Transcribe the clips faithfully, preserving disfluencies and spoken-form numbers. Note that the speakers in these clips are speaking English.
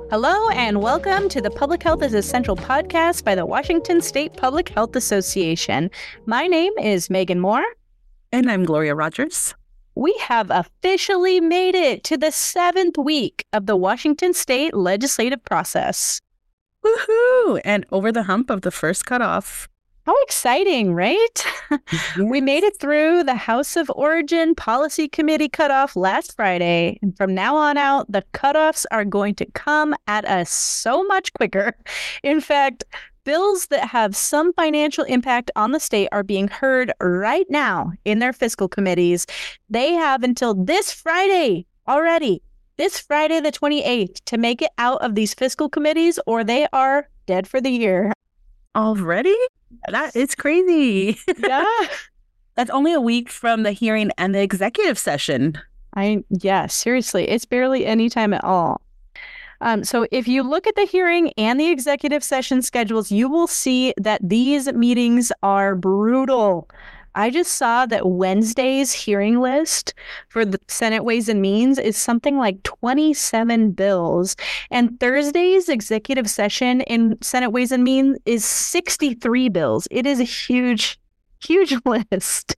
Hello and welcome to the Public Health is Essential podcast by the Washington State Public Health Association. My name is Megan Moore. And I'm Gloria Rogers. We have officially made it to the seventh week of the Washington State legislative process. Woohoo! And over the hump of the first cutoff. How exciting, right? Yes. We made it through the House of Origin Policy Committee cutoff last Friday. And from now on out, the cutoffs are going to come at us so much quicker. In fact, bills that have some financial impact on the state are being heard right now in their fiscal committees. They have until this Friday already, this Friday the twenty-eighth, to make it out of these fiscal committees, or they are dead for the year. Already? That is crazy. Yeah. That's only a week from the hearing and the executive session. I yeah, seriously, it's barely any time at all. Um, so if you look at the hearing and the executive session schedules, you will see that these meetings are brutal. I just saw that Wednesday's hearing list for the Senate Ways and Means is something like twenty-seven bills. And Thursday's executive session in Senate Ways and Means is sixty-three bills. It is a huge, huge list.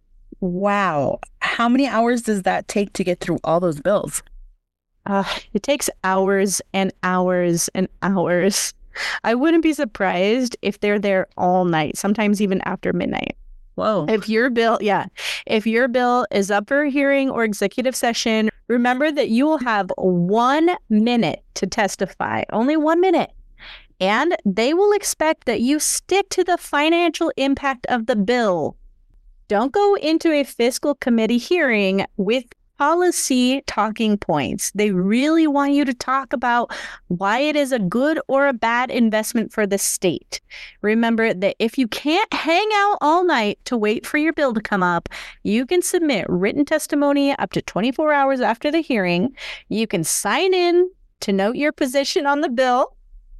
Wow. How many hours does that take to get through all those bills? Uh, it takes hours and hours and hours. I wouldn't be surprised if they're there all night, sometimes even after midnight. Whoa. If your bill, yeah, if your bill is up for hearing or executive session, remember that you will have one minute to testify, only one minute. And they will expect that you stick to the financial impact of the bill. Don't go into a fiscal committee hearing with policy talking points. They really want you to talk about why it is a good or a bad investment for the state. Remember that if you can't hang out all night to wait for your bill to come up, you can submit written testimony up to twenty-four hours after the hearing. You can sign in to note your position on the bill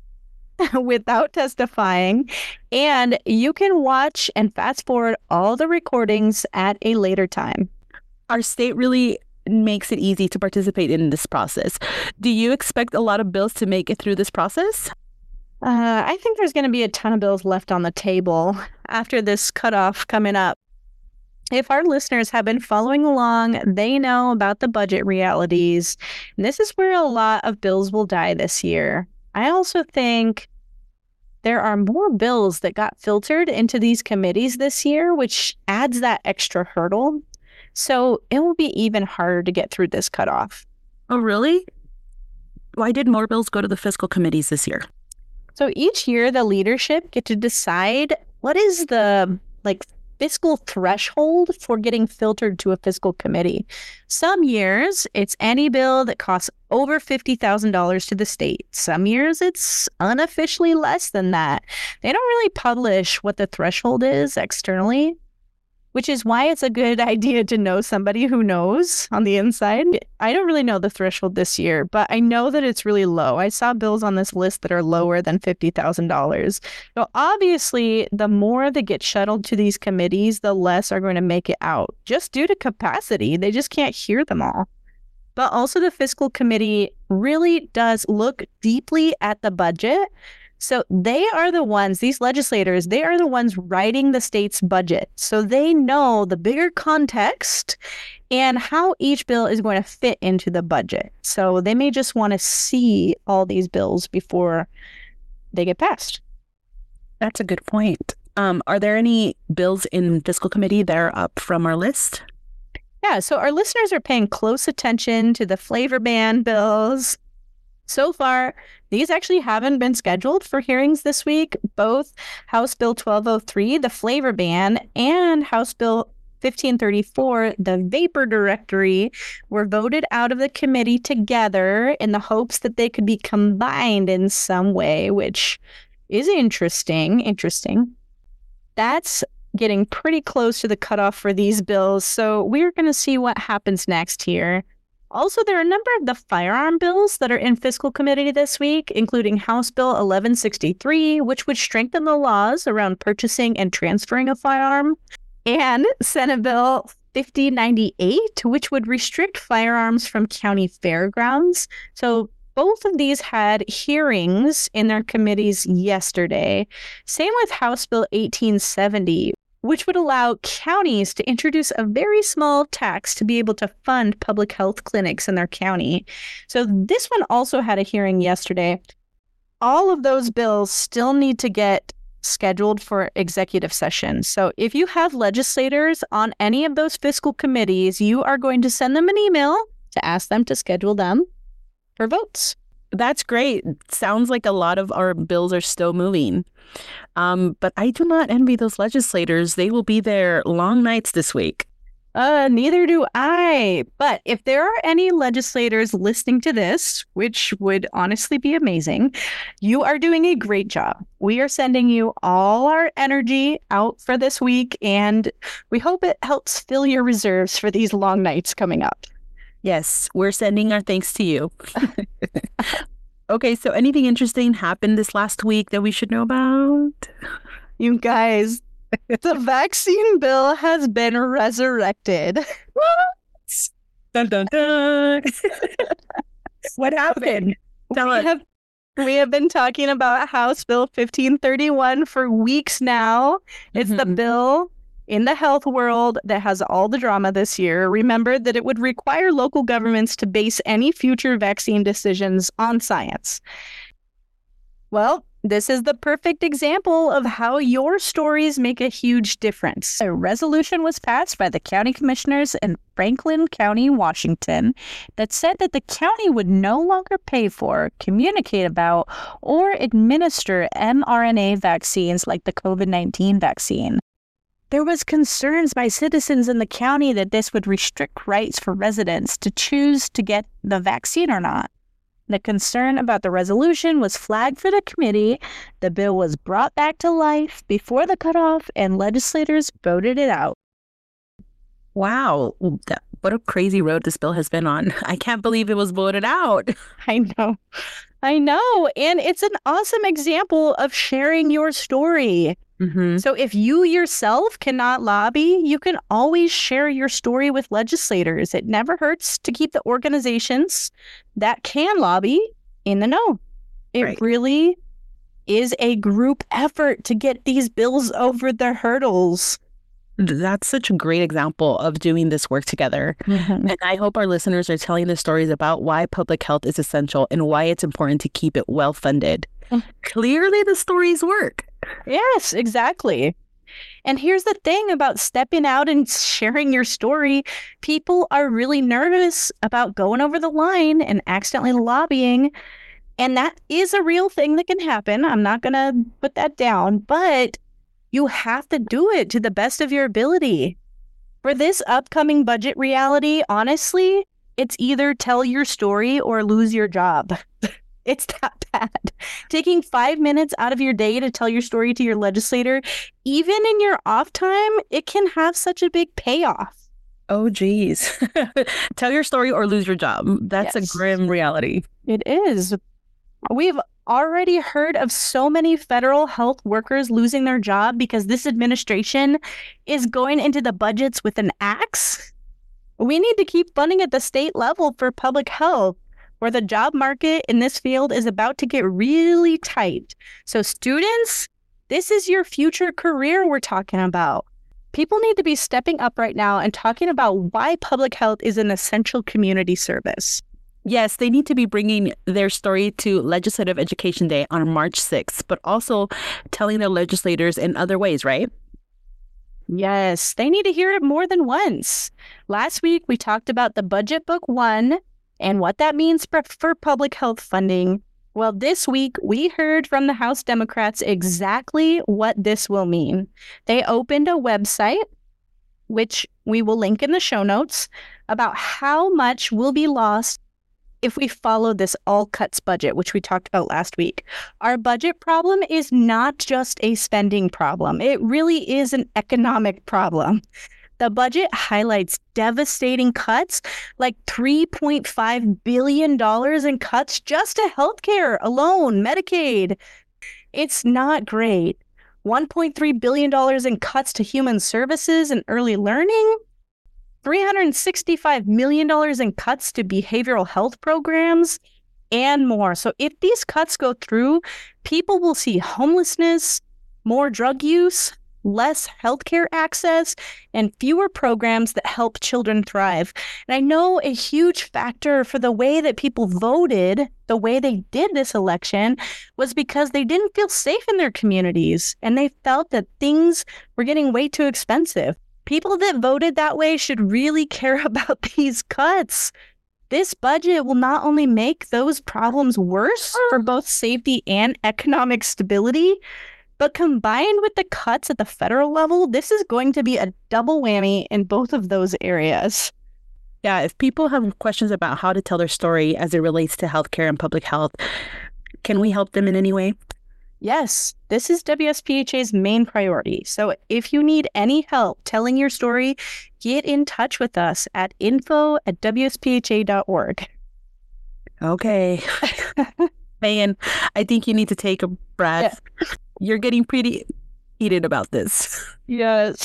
without testifying, and you can watch and fast forward all the recordings at a later time. Our state really makes it easy to participate in this process. Do you expect a lot of bills to make it through this process? Uh, I think there's going to be a ton of bills left on the table after this cutoff coming up. If our listeners have been following along, they know about the budget realities. And this is where a lot of bills will die this year. I also think there are more bills that got filtered into these committees this year, which adds that extra hurdle. So it will be even harder to get through this cutoff. Oh, really? Why did more bills go to the fiscal committees this year? So each year, the leadership get to decide what is the like fiscal threshold for getting filtered to a fiscal committee. Some years, it's any bill that costs over fifty thousand dollars to the state. Some years, it's unofficially less than that. They don't really publish what the threshold is externally, which is why it's a good idea to know somebody who knows on the inside. I don't really know the threshold this year, but I know that it's really low. I saw bills on this list that are lower than fifty thousand dollars. So obviously, the more that get shuttled to these committees, the less are going to make it out, just due to capacity. They just can't hear them all. But also the fiscal committee really does look deeply at the budget. So they are the ones, these legislators, they are the ones writing the state's budget. So they know the bigger context and how each bill is going to fit into the budget. So they may just want to see all these bills before they get passed. That's a good point. Um, are there any bills in fiscal committee that are up from our list? Yeah, so our listeners are paying close attention to the flavor ban bills. So far, these actually haven't been scheduled for hearings this week. Both House Bill twelve oh three, the flavor ban, and House Bill fifteen thirty-four, the vapor directory, were voted out of the committee together in the hopes that they could be combined in some way, which is interesting. Interesting. That's getting pretty close to the cutoff for these bills, so we're going to see what happens next here. Also, there are a number of the firearm bills that are in fiscal committee this week, including House Bill eleven sixty-three, which would strengthen the laws around purchasing and transferring a firearm, and Senate Bill fifty ninety-eight, which would restrict firearms from county fairgrounds. So both of these had hearings in their committees yesterday. Same with House Bill eighteen seventy, which would allow counties to introduce a very small tax to be able to fund public health clinics in their county. So this one also had a hearing yesterday. All of those bills still need to get scheduled for executive session. So if you have legislators on any of those fiscal committees, you are going to send them an email to ask them to schedule them for votes. That's great. Sounds like a lot of our bills are still moving. Um, but I do not envy those legislators. They will be there long nights this week. Uh, neither do I. But if there are any legislators listening to this, which would honestly be amazing, you are doing a great job. We are sending you all our energy out for this week, and we hope it helps fill your reserves for these long nights coming up. Yes, we're sending our thanks to you. Okay, so anything interesting happened this last week that we should know about? You guys, the vaccine bill has been resurrected. What? Dun, dun, dun. What happened? Tell we us. Have, we have been talking about House Bill fifteen thirty-one for weeks now. It's Mm-hmm. the bill in the health world that has all the drama this year. Remember that it would require local governments to base any future vaccine decisions on science. Well, this is the perfect example of how your stories make a huge difference. A resolution was passed by the county commissioners in Franklin County, Washington, that said that the county would no longer pay for, communicate about, or administer mRNA vaccines like the COVID nineteen vaccine. There was concerns by citizens in the county that this would restrict rights for residents to choose to get the vaccine or not. The concern about the resolution was flagged for the committee. The bill was brought back to life before the cutoff, and legislators voted it out. Wow. That, what a crazy road this bill has been on. I can't believe it was voted out. I know. I know. And it's an awesome example of sharing your story. Mm-hmm. So if you yourself cannot lobby, you can always share your story with legislators. It never hurts to keep the organizations that can lobby in the know. It Right. really is a group effort to get these bills over the hurdles. That's such a great example of doing this work together. And I hope our listeners are telling the stories about why public health is essential and why it's important to keep it well funded. Mm. Clearly, the stories work. Yes, exactly. And here's the thing about stepping out and sharing your story. People are really nervous about going over the line and accidentally lobbying. And that is a real thing that can happen. I'm not going to put that down, but you have to do it to the best of your ability. For this upcoming budget reality, honestly, it's either tell your story or lose your job. It's that bad. Taking five minutes out of your day to tell your story to your legislator, even in your off time, it can have such a big payoff. Oh, geez. Tell your story or lose your job. That's Yes. a grim reality. It is. We've already heard of so many federal health workers losing their job because this administration is going into the budgets with an axe. We need to keep funding at the state level for public health, where the job market in this field is about to get really tight. So students, this is your future career we're talking about. People need to be stepping up right now and talking about why public health is an essential community service. Yes, they need to be bringing their story to Legislative Education Day on March sixth, but also telling their legislators in other ways, right? Yes, they need to hear it more than once. Last week, we talked about the Budget Book One and what that means for, for public health funding. Well, this week, we heard from the House Democrats exactly what this will mean. They opened a website, which we will link in the show notes, about how much will be lost if we follow this all cuts budget, which we talked about last week. Our budget problem is not just a spending problem. It really is an economic problem. The budget highlights devastating cuts, like three point five billion dollars in cuts just to healthcare alone, Medicaid. It's not great. one point three billion dollars in cuts to human services and early learning. three hundred sixty-five million dollars in cuts to behavioral health programs. and more. So if these cuts go through, people will see homelessness, more drug use, less healthcare access, and fewer programs that help children thrive. And I know a huge factor for the way that people voted, the way they did this election, was because they didn't feel safe in their communities, and they felt that things were getting way too expensive. People that voted that way should really care about these cuts. This budget will not only make those problems worse for both safety and economic stability, but combined with the cuts at the federal level, this is going to be a double whammy in both of those areas. Yeah, if people have questions about how to tell their story as it relates to healthcare and public health, can we help them in any way? Yes, this is W S P H A's main priority. So if you need any help telling your story, get in touch with us at info at W S P H A dot org. Okay. Man, I think you need to take a breath. Yeah. You're getting pretty heated about this. Yes.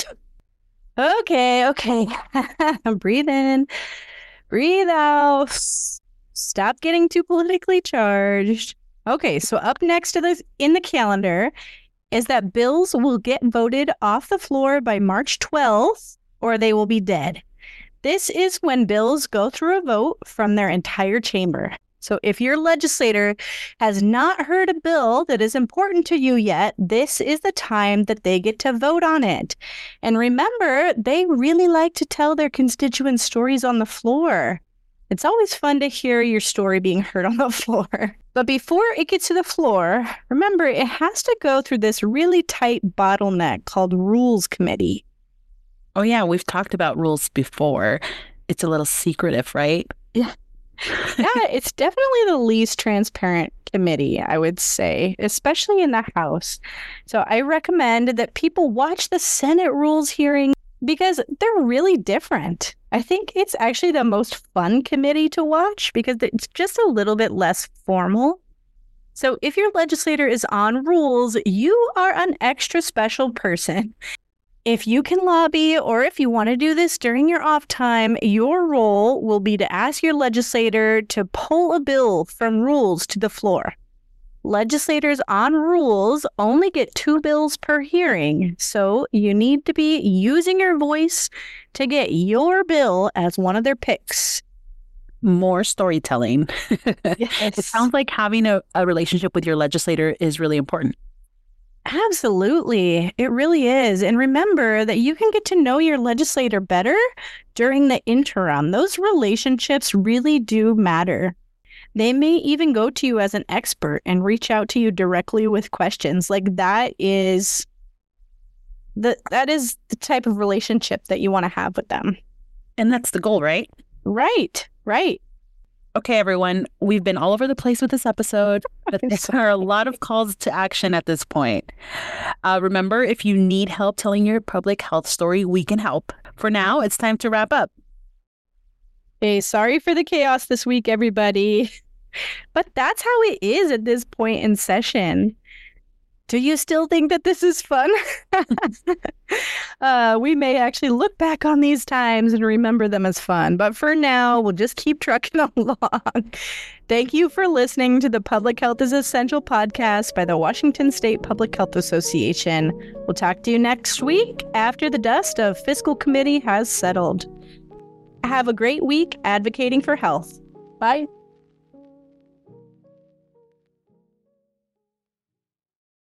Okay, okay. Breathe in, breathe out. Stop getting too politically charged. Okay, so up next to this in the calendar is that bills will get voted off the floor by March twelfth, or they will be dead. This is when bills go through a vote from their entire chamber. So if your legislator has not heard a bill that is important to you yet, this is the time that they get to vote on it. And remember, they really like to tell their constituents stories on the floor. It's always fun to hear your story being heard on the floor. But before it gets to the floor, remember, it has to go through this really tight bottleneck called Rules Committee. Oh, yeah, we've talked about rules before. It's a little secretive, right? Yeah. Yeah, it's definitely the least transparent committee, I would say, especially in the House. So I recommend that people watch the Senate Rules hearing because they're really different. I think it's actually the most fun committee to watch because it's just a little bit less formal. So if your legislator is on rules, you are an extra special person. If you can lobby, or if you want to do this during your off time, your role will be to ask your legislator to pull a bill from rules to the floor. Legislators on rules only get two bills per hearing, so you need to be using your voice to get your bill as one of their picks. More storytelling. Yes. It sounds like having a, a relationship with your legislator is really important. Absolutely. It really is. And remember that you can get to know your legislator better during the interim. Those relationships really do matter. They may even go to you as an expert and reach out to you directly with questions. Like that is the that is the type of relationship that you want to have with them. And that's the goal, right? Right, right. Okay, everyone, we've been all over the place with this episode, but there are a lot of calls to action at this point. Uh, remember, if you need help telling your public health story, we can help. For now, it's time to wrap up. Hey, sorry for the chaos this week, everybody. But that's how it is at this point in session. Do you still think that this is fun? uh, we may actually look back on these times and remember them as fun. But for now, we'll just keep trucking along. Thank you for listening to the Public Health is Essential podcast by the Washington State Public Health Association. We'll talk to you next week after the dust of fiscal committee has settled. Have a great week advocating for health. Bye.